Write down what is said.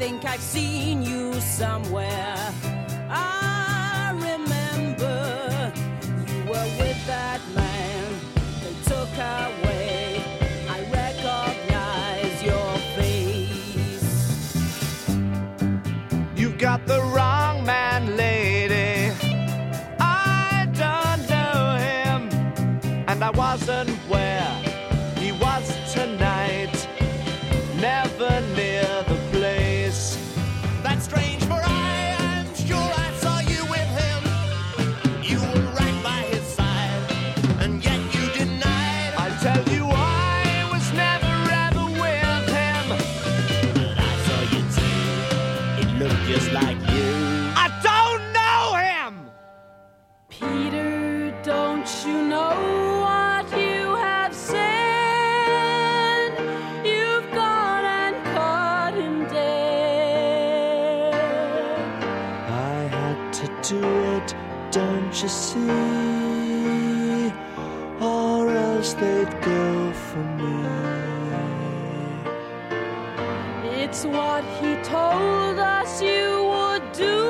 think I've seen you somewhere. I remember you were with that man they took away. I recognize your face. You got the wrong man, lady. I don't know him, and I wasn't where he was tonight. Never near the place. That's strange, for I am sure I saw you with him. You were right by his side, and yet you denied. I tell you I was never ever with him. But I saw you too. It looked just like you. I don't know him! Peter, don't you know what you have said? You've gone and caught him dead. I had to do it, don't you see? Or else they'd go for me. It's what he told us you would do.